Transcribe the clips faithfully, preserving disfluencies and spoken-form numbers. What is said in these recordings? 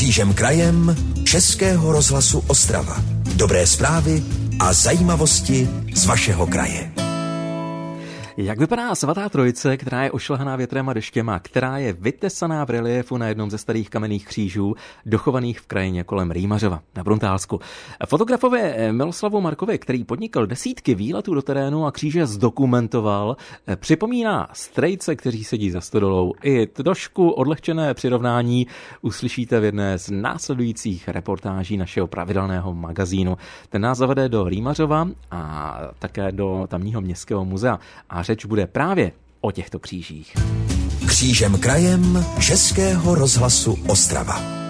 Křížem krajem Českého rozhlasu Ostrava. Dobré zprávy a zajímavosti z vašeho kraje. Jak vypadá svatá trojice, která je ošlehaná větrem a deštěm a která je vytesaná v reliefu na jednom ze starých kamenných křížů, dochovaných v krajině kolem Rýmařova na Bruntálsku? Fotografovi Miloslavu Markovi, který podnikl desítky výletů do terénu a kříže zdokumentoval, připomíná strejce, kteří sedí za stodolou. I trošku odlehčené přirovnání uslyšíte v jedné z následujících reportáží našeho pravidelného magazínu. Ten nás zavede do Rýmařova a také do tamního městského muzea. A řeč bude právě o těchto křížích. Křížem krajem Českého rozhlasu Ostrava.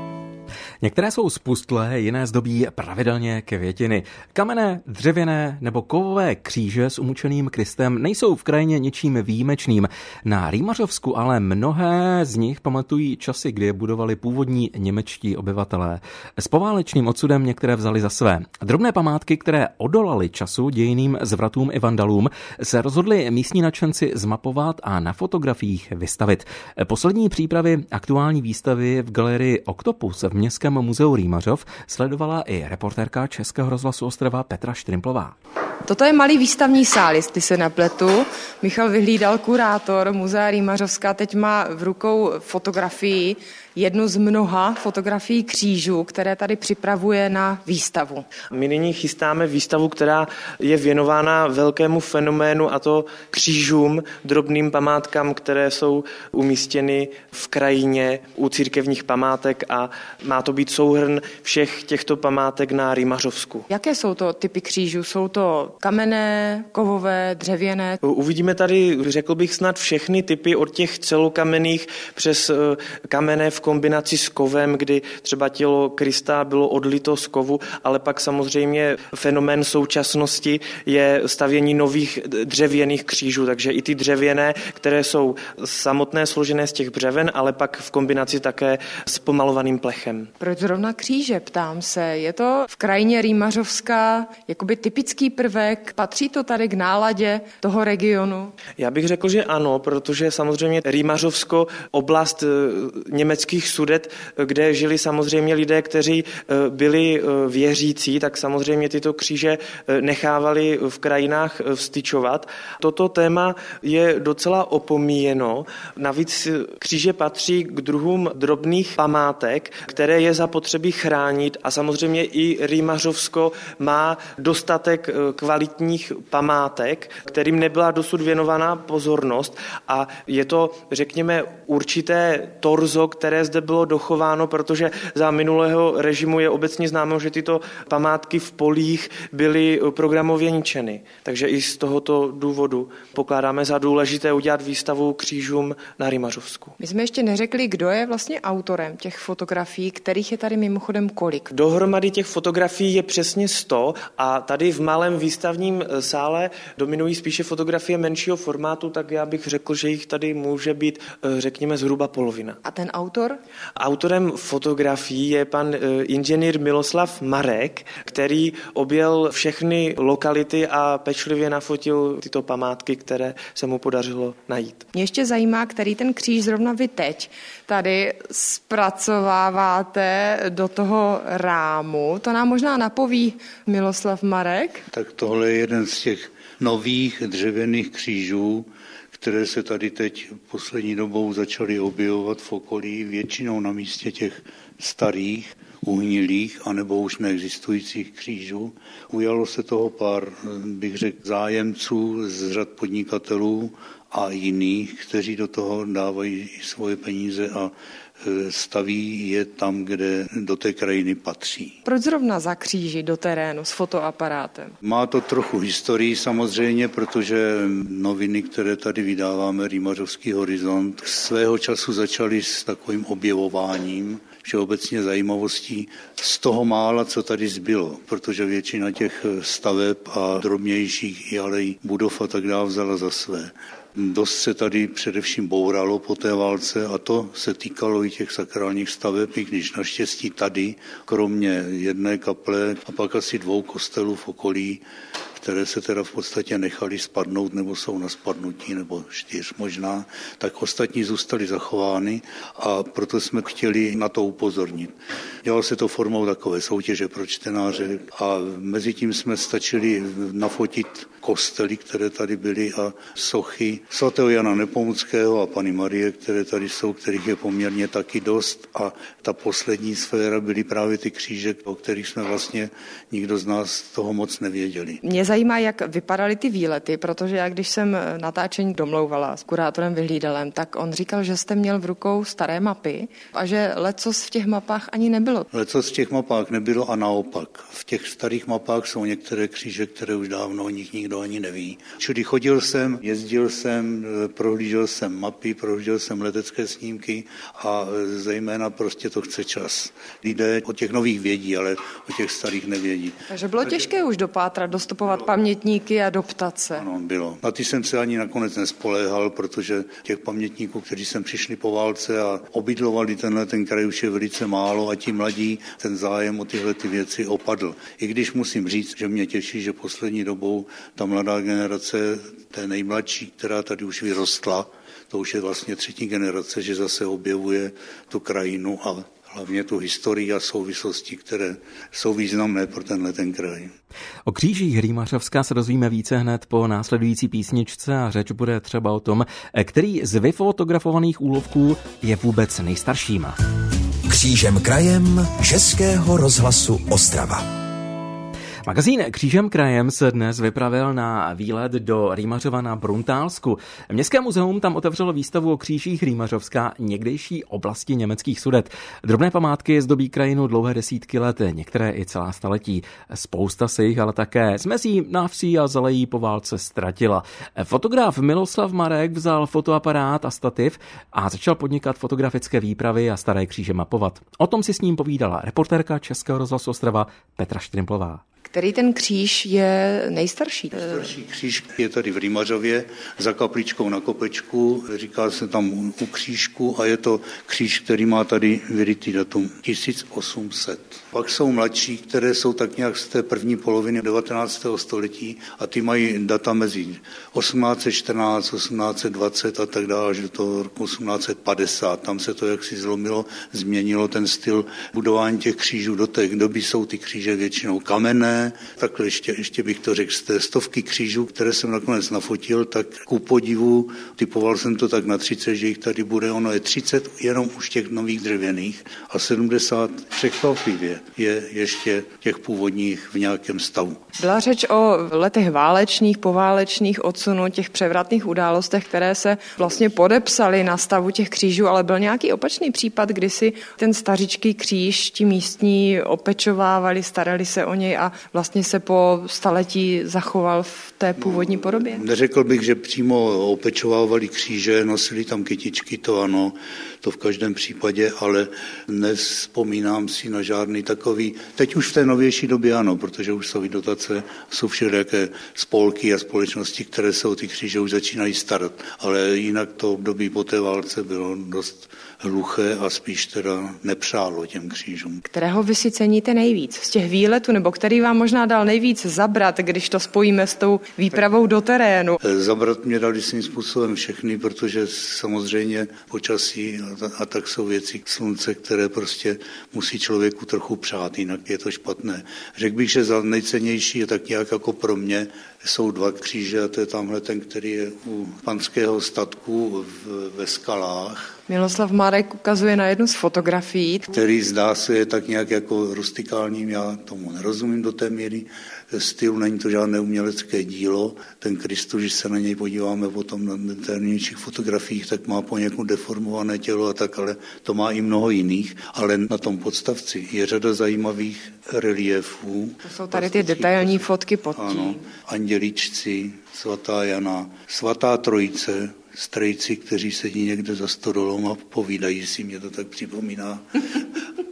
Některé jsou spustlé, jiné zdobí pravidelně květiny. Kamenné, dřevěné nebo kovové kříže s umučeným Kristem nejsou v krajině ničím výjimečným. Na Rýmařovsku ale mnohé z nich pamatují časy, kdy je budovali původní němečtí obyvatelé. S poválečným odsudem některé vzali za své. Drobné památky, které odolaly času, dějiným zvratům i vandalům, se rozhodli místní nadšenci zmapovat a na fotografiích vystavit. Poslední přípravy aktuální výstavy v galerii Oktopus v městském muzeu Rýmařov sledovala i reportérka Českého rozhlasu Ostrava Petra Štrimplová. Toto je malý výstavní sál, jestli se nepletu. Michal Vyhlídal, kurátor muzea Rýmařovska, teď má v rukou fotografii, jednu z mnoha fotografií křížů, které tady připravuje na výstavu. My nyní chystáme výstavu, která je věnována velkému fenoménu, a to křížům, drobným památkám, které jsou umístěny v krajině u církevních památek, a má to být souhrn všech těchto památek na Rýmařovsku. Jaké jsou to typy křížů? Jsou to kamenné, kovové, dřevěné? Uvidíme tady, řekl bych, snad všechny typy, od těch celokamenných přes kamenné v kombinaci s kovem, kdy třeba tělo Krista bylo odlito z kovu, ale pak samozřejmě fenomén současnosti je stavění nových dřevěných křížů, takže i ty dřevěné, které jsou samotné složené z těch břeven, ale pak v kombinaci také s pomalovaným plechem. Proč zrovna kříže, ptám se? Je to v krajině Rýmařovska jakoby typický prvek? Patří to tady k náladě toho regionu? Já bych řekl, že ano, protože samozřejmě Rýmařovsko, oblast německých Sudet, kde žili samozřejmě lidé, kteří byli věřící, tak samozřejmě tyto kříže nechávali v krajinách vztyčovat. Toto téma je docela opomíjeno. Navíc kříže patří k druhům drobných památek, které je zapotřebí chránit, a samozřejmě i Rýmařovsko má dostatek kvalitních památek, kterým nebyla dosud věnovaná pozornost, a je to, řekněme, určité torzo, které zde bylo dochováno, protože za minulého režimu je obecně známo, že tyto památky v polích byly programově ničeny. Takže i z tohoto důvodu pokládáme za důležité udělat výstavu křížům na Rýmařovsku. My jsme ještě neřekli, kdo je vlastně autorem těch fotografií, kterých je tady mimochodem kolik. Dohromady těch fotografií je přesně sto, a tady v malém výstavním sále dominují spíše fotografie menšího formátu, tak já bych řekl, že jich tady může být, řekněme, zhruba polovina. A ten autor? Autorem fotografií je pan inženýr Miloslav Marek, který objel všechny lokality a pečlivě nafotil tyto památky, které se mu podařilo najít. Mě ještě zajímá, který ten kříž zrovna vy teď tady zpracováváte do toho rámu. To nám možná napoví Miloslav Marek. Tak tohle je jeden z těch nových dřevěných křížů, které se tady teď poslední dobou začaly objevovat v okolí, většinou na místě těch starých, uhnilých anebo už neexistujících křížů. Ujalo se toho pár, bych řekl, zájemců z řad podnikatelů a jiných, kteří do toho dávají svoje peníze a staví je tam, kde do té krajiny patří. Proč zrovna za kříži do terénu s fotoaparátem? Má to trochu historii samozřejmě, protože noviny, které tady vydáváme, Rýmařovský horizont, svého času začaly s takovým objevováním všeobecně zajímavostí z toho mála, co tady zbylo, protože většina těch staveb a drobnějších i alej budov a tak dále vzala za své. Dost se tady především bouralo po té válce, a to se týkalo i těch sakrálních staveb, i když naštěstí tady, kromě jedné kaple a pak asi dvou kostelů v okolí, které se teda v podstatě nechali spadnout nebo jsou na spadnutí, nebo čtyř možná, tak ostatní zůstaly zachovány a proto jsme chtěli na to upozornit. Dělalo se to formou takové soutěže pro čtenáře a mezi tím jsme stačili nafotit kostely, které tady byly a sochy svatého Jana Nepomuckého a Panny Marie, které tady jsou, kterých je poměrně taky dost a ta poslední sféra byly právě ty kříže, o kterých jsme vlastně nikdo z nás toho moc nevěděli. Mě zajímá, jak vypadaly ty výlety, protože já když jsem natáčení domlouvala s kurátorem Vyhlídalem, tak on říkal, že jste měl v rukou staré mapy a že lecos v těch mapách ani nebylo. Lecos v těch mapách nebylo a naopak. V těch starých mapách jsou některé kříže, které už dávno o nich nikdo ani neví. Čili chodil jsem, jezdil jsem, prohlížel jsem mapy, prohlížel jsem letecké snímky a zejména prostě to chce čas. Lidé o těch nových vědí, ale o těch starých nevědí. Takže bylo Takže... těžké už dopátrat, dostupovat bylo. pamětníky a doptat se. Ano, bylo. Na ty jsem se ani nakonec nespoléhal, protože těch pamětníků, kteří sem přišli po válce a obydlovali tenhle ten kraj, už je velice málo a ti mladí ten zájem o tyhle ty věci opadl. I když musím říct, že mě těší, že poslední dobou ta mladá generace, té nejmladší, která tady už vyrostla, to už je vlastně třetí generace, že zase objevuje tu krajinu a hlavně tu historii a souvislosti, které jsou významné pro tenhle ten kraj. O křížích Rýmařovska se dozvíme více hned po následující písničce a řeč bude třeba o tom, který z vyfotografovaných úlovků je vůbec nejstarším. Křížem krajem Českého rozhlasu Ostrava. Magazín Křížem krajem se dnes vypravil na výlet do Rýmařova na Bruntálsku. Městské muzeum tam otevřelo výstavu o křížích Rýmařovska, někdejší oblasti německých Sudet. Drobné památky zdobí krajinu dlouhé desítky let, některé i celá staletí. Spousta se jich ale také z mezí, návsí a zalejí po válce ztratila. Fotograf Miloslav Marek vzal fotoaparát a stativ a začal podnikat fotografické výpravy a staré kříže mapovat. O tom si s ním povídala reportérka Českého rozhlasu Ostrava Petra Štrimplová. Který ten kříž je nejstarší? Nejstarší kříž je tady v Rýmařově, za kapličkou na kopečku, říká se tam u křížku a je to kříž, který má tady vyrytý datum tisíc osm set. Pak jsou mladší, které jsou tak nějak z té první poloviny devatenáctého století a ty mají data mezi osmnáct set čtrnáct, osmnáct set dvacet a tak dále až do toho roku osmnáct set padesát. Tam se to jaksi zlomilo, změnilo ten styl budování těch křížů. Do té doby jsou ty kříže většinou kamenné. Takhle ještě, ještě bych to řekl, z té stovky křížů, které jsem nakonec nafotil, tak ku podivu, typoval jsem to tak na třicet, že jich tady bude, ono je třicet jenom už těch nových dřevěných a sedmdesát překvapivě je ještě těch původních v nějakém stavu. Byla řeč o letech válečných, poválečných, odsunu, těch převratných událostech, které se vlastně podepsaly na stavu těch křížů, ale byl nějaký opačný případ, kdy si ten stařičký kříž ti místní opečovávali, starali se o něj a vlastně se po staletí zachoval v té původní podobě? No, neřekl bych, že přímo opečovávali kříže, nosili tam kytičky, to ano, to v každém případě, ale nevzpomínám si na žádný takový. Teď už v té novější době ano, protože už jsou i dotace, jsou všelijaké spolky a společnosti, které se o ty kříže už začínají starat, ale jinak to období po té válce bylo dost hluché a spíš teda nepřálo těm křížům. Kterého vy si ceníte nejvíc? Z těch výletů, nebo který vám možná dal nejvíc zabrat, když to spojíme s tou výpravou do terénu? Zabrat mě dali svým způsobem všechny, protože samozřejmě počasí a, a tak jsou věci slunce, které prostě musí člověku trochu přát, jinak je to špatné. Řekl bych, že za nejcennější je tak nějak jako pro mě jsou dva kříže a to je tamhle ten, který je u panského statku v, ve skalách. Miloslav Marek ukazuje na jednu z fotografií. Který zdá se je tak nějak jako rustikálním, já tomu nerozumím do té míry stylu, není to žádné umělecké dílo. Ten Kristus, když se na něj podíváme potom na detailnějších fotografiích, tak má poněkud deformované tělo a tak, ale to má i mnoho jiných. Ale na tom podstavci je řada zajímavých reliefů. To jsou tady ty detailní fotky pod tím. Ano, anděličci, svatá Jana, svatá Trojice, strejci, kteří sedí někde za stodolou a povídají si, mě to tak připomíná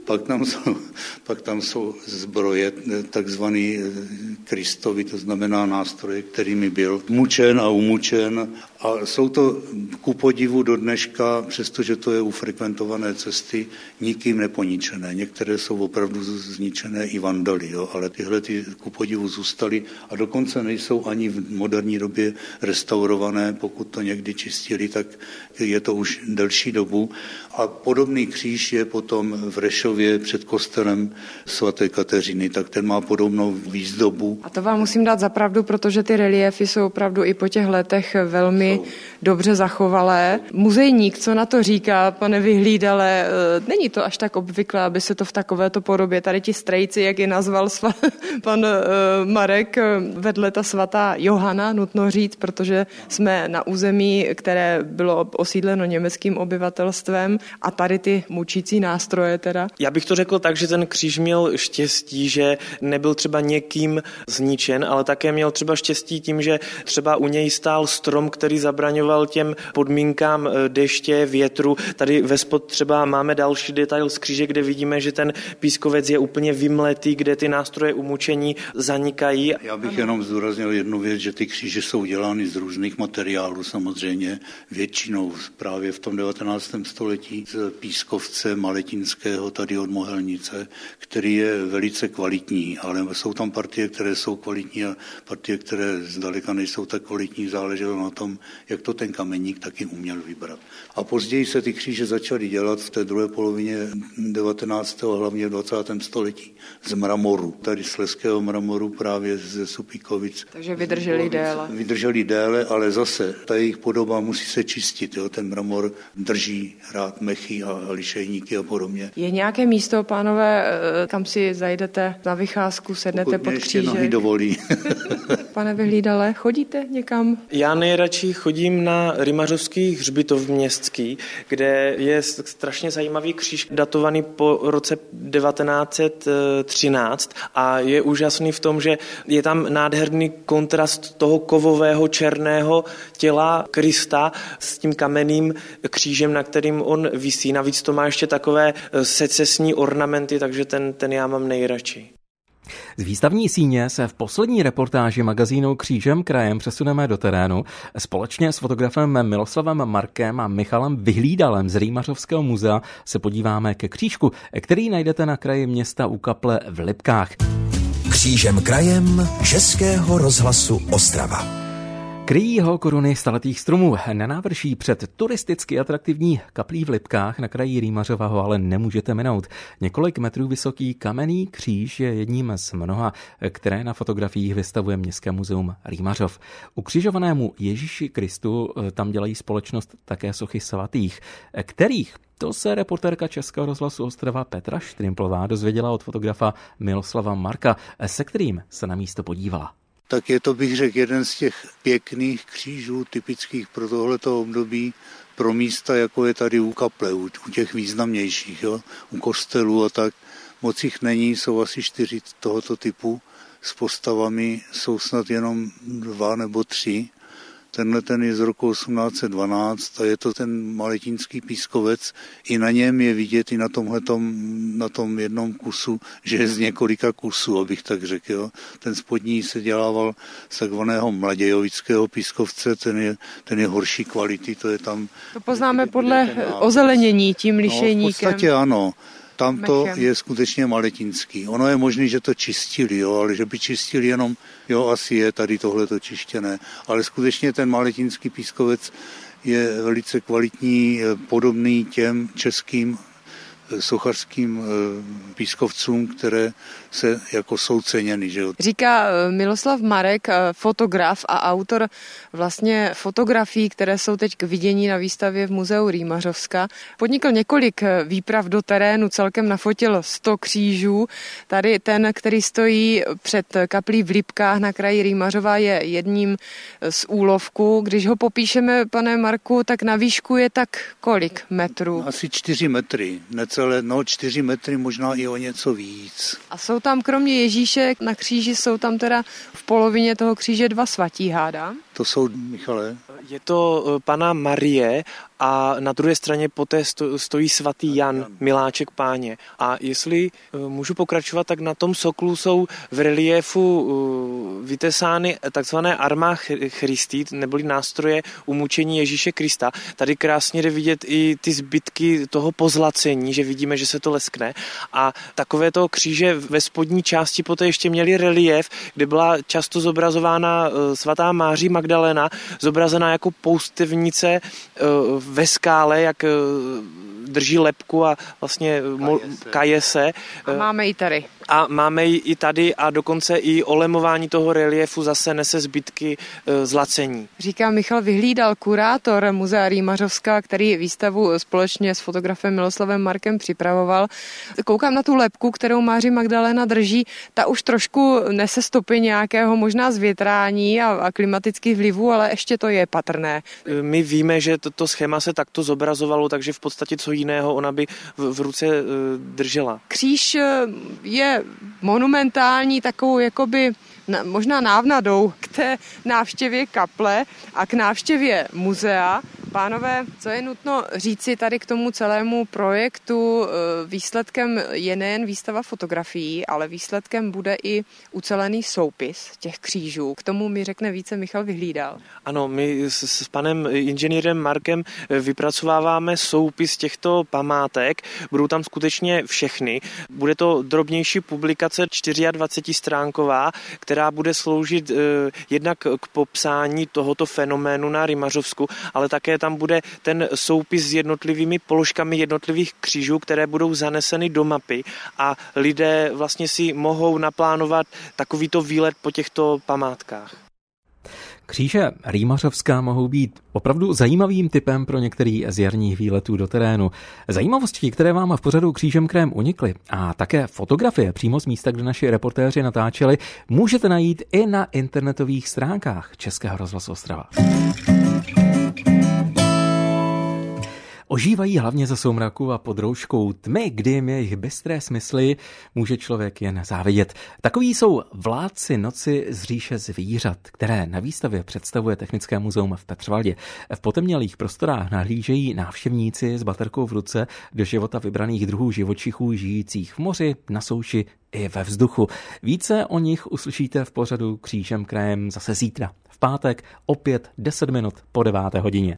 Pak tam jsou, pak tam jsou zbroje, takzvaný Kristovi, to znamená nástroje, kterými byl mučen a umučen. A jsou to ku podivu do dneška, přestože to je u frekventované cesty, nikým neponičené. Některé jsou opravdu zničené i vandaly, jo, ale tyhle ty ku podivu zůstaly a dokonce nejsou ani v moderní době restaurované. Pokud to někdy čistili, tak je to už delší dobu. A podobný kříž je potom v Rešově před kostelem svaté Kateřiny, tak ten má podobnou výzdobu. A to vám musím dát za pravdu, protože ty reliéfy jsou opravdu i po těch letech velmi jsou dobře zachovalé. Muzejník, co na to říká, pane Vyhlídale, není to až tak obvyklé, aby se to v takovéto podobě, tady ti strejci, jak je nazval sva, pan Marek, vedle ta svatá Johana, nutno říct, protože jsme na území, které bylo osídleno německým obyvatelstvem a tady ty mučící nástroje teda. Já bych to řekl tak, že ten kříž měl štěstí, že nebyl třeba někým zničen, ale také měl třeba štěstí tím, že třeba u něj stál strom, který zabraňoval těm podmínkám deště, větru. Tady vespod třeba máme další detail z kříže, kde vidíme, že ten pískovec je úplně vymletý, kde ty nástroje umučení zanikají. Já bych jenom zdůraznil jednu věc, že ty kříže jsou dělány z různých materiálů samozřejmě, většinou právě v tom devatenáctém století z pískovce maletinského tady od Mohelnice, který je velice kvalitní, ale jsou tam partie, které jsou kvalitní a partie, které zdaleka nejsou tak kvalitní, záleželo na tom, jak to ten kameník taky uměl vybrat. A později se ty kříže začaly dělat v té druhé polovině devatenáctého a hlavně v dvacátém století z mramoru, tady z slezského mramoru právě ze Supíkovic. Takže vydrželi déle. Vydrželi déle, ale zase ta jejich podoba musí se čistit. Jo? Ten mramor drží rád mechy a lišejníky a podobně. Je nějaké místo, pánové, kam si zajdete na vycházku, sednete Pokud pod ještě křížek? nohy dovolí. Pane Vyhlídale, chodíte někam? Já nejradši chodím na Rymařovský hřbitov městský, kde je strašně zajímavý kříž datovaný po roce devatenáct set třináct a je úžasný v tom, že je tam nádherný kontrast toho kovového černého těla Krista s tím kamenným křížem, na kterým on visí. Navíc to má ještě takové secesní ornamenty, takže ten, ten já mám nejradši. Z výstavní síně se v poslední reportáži magazínu Křížem krajem přesuneme do terénu. Společně s fotografem Miloslavem Markem a Michalem Vyhlídalem z Rýmařovského muzea se podíváme ke křížku, který najdete na kraji města u kaple v Lipkách. Křížem krajem Českého rozhlasu Ostrava. Kryjí ho koruny staletých stromů. Na návrší před turisticky atraktivní kaplí v Lipkách na kraji Rýmařova ho ale nemůžete minout. Několik metrů vysoký kamenný kříž je jedním z mnoha, které na fotografiích vystavuje Městské muzeum Rýmařov. Ukřižovanému Ježíši Kristu tam dělají společnost také sochy svatých, kterých to se reportérka Českého rozhlasu Ostrava Petra Štrimplová dozvěděla od fotografa Miloslava Marka, se kterým se na místo podívala. Tak je to, bych řekl, jeden z těch pěkných křížů typických pro tohleto období, pro místa, jako je tady u kaple, u těch významnějších, jo, u kostelů a tak. Moc jich není, jsou asi čtyři tohoto typu s postavami, jsou snad jenom dva nebo tři. Tenhle ten je z roku osmnáct set dvanáct a je to ten maletínský pískovec. I na něm je vidět, i na tomhletom, na tom jednom kusu, že je z několika kusů, abych tak řekl. Jo. Ten spodní se dělával z takzvaného mladějovického pískovce, ten je, ten je horší kvality, to je tam... To poznáme podle ozelenění tím lišejníkem. No, v podstatě ano. Tam to je skutečně maletínský. Ono je možné, že to čistili, jo, ale že by čistili jenom, jo, asi je tady tohleto čištěné. Ale skutečně ten maletínský pískovec je velice kvalitní, podobný těm českým sochařským pískovcům, které se jako jsou ceněny. Že? Říká Miloslav Marek, fotograf a autor vlastně fotografií, které jsou teď k vidění na výstavě v muzeu Rýmařovska. Podnikl několik výprav do terénu, celkem nafotil sto křížů. Tady ten, který stojí před kaplí v Lipkách na kraji Rýmařova, je jedním z úlovků. Když ho popíšeme, pane Marku, tak na výšku je tak kolik metrů? Asi čtyři metry, necelé, no čtyři metry, možná i o něco víc. A jsou tam kromě Ježíše na kříži, jsou tam teda v polovině toho kříže dva svatí, hádám? To jsou, Michale? Je to Panna Marie a na druhé straně poté stojí svatý Jan, miláček Páně. A jestli můžu pokračovat, tak na tom soklu jsou v reliéfu vytesány takzvané arma Christi, neboli nástroje umučení Ježíše Krista. Tady krásně jde vidět i ty zbytky toho pozlacení, že vidíme, že se to leskne. A takovéto kříže ve spodní části poté ještě měli reliéf, kde byla často zobrazována svatá Máří Magdalena, zobrazená jako poustevnice ve skále, jak drží lebku a vlastně kaje se. A máme i tady. A máme ji i tady a dokonce i olemování toho reliéfu zase nese zbytky zlacení. Říká Michal Vyhlídal, kurátor Muzea Rýmařovska, který výstavu společně s fotografem Miloslavem Markem připravoval. Koukám na tu lebku, kterou Máří Magdalena drží, ta už trošku nese stopy nějakého možná zvětrání a, a klimatických vlivů, ale ještě to je patrné. My víme, že to, to schéma se takto zobrazovalo, takže v podstatě co jiného ona by v, v ruce držela. Kříž je monumentální takovou jakoby možná návnadou k té návštěvě kaple a k návštěvě muzea. Pánové, co je nutno říci tady k tomu celému projektu? Výsledkem je nejen výstava fotografií, ale výsledkem bude i ucelený soupis těch křížů. K tomu mi řekne více Michal Vyhlídal. Ano, my s, s panem inženýrem Markem vypracováváme soupis těchto památek. Budou tam skutečně všechny. Bude to drobnější publikace dvacetičtyřstránková, která bude sloužit eh, jednak k popsání tohoto fenoménu na Rýmařovsku, ale také tam bude ten soupis s jednotlivými položkami jednotlivých křížů, které budou zaneseny do mapy a lidé vlastně si mohou naplánovat takovýto výlet po těchto památkách. Kříže Rýmařovská mohou být opravdu zajímavým typem pro některý z jarních výletů do terénu. Zajímavosti, které vám v pořadu Křížem krajem unikly a také fotografie přímo z místa, kde naši reportéři natáčeli, můžete najít i na internetových stránkách Českého rozhlasu Ostrava. Ožívají hlavně za soumraku a pod rouškou tmy, kdy jim jejich bystré smysly může člověk jen závidět. Takoví jsou Vládci noci z říše zvířat, které na výstavě představuje Technické muzeum v Petřvaldě. V potemnělých prostorách nahlížejí návštěvníci s baterkou v ruce do života vybraných druhů živočichů žijících v moři, na souši i ve vzduchu. Více o nich uslyšíte v pořadu Křížem krajem zase zítra. V pátek opět deset minut po deváté hodině.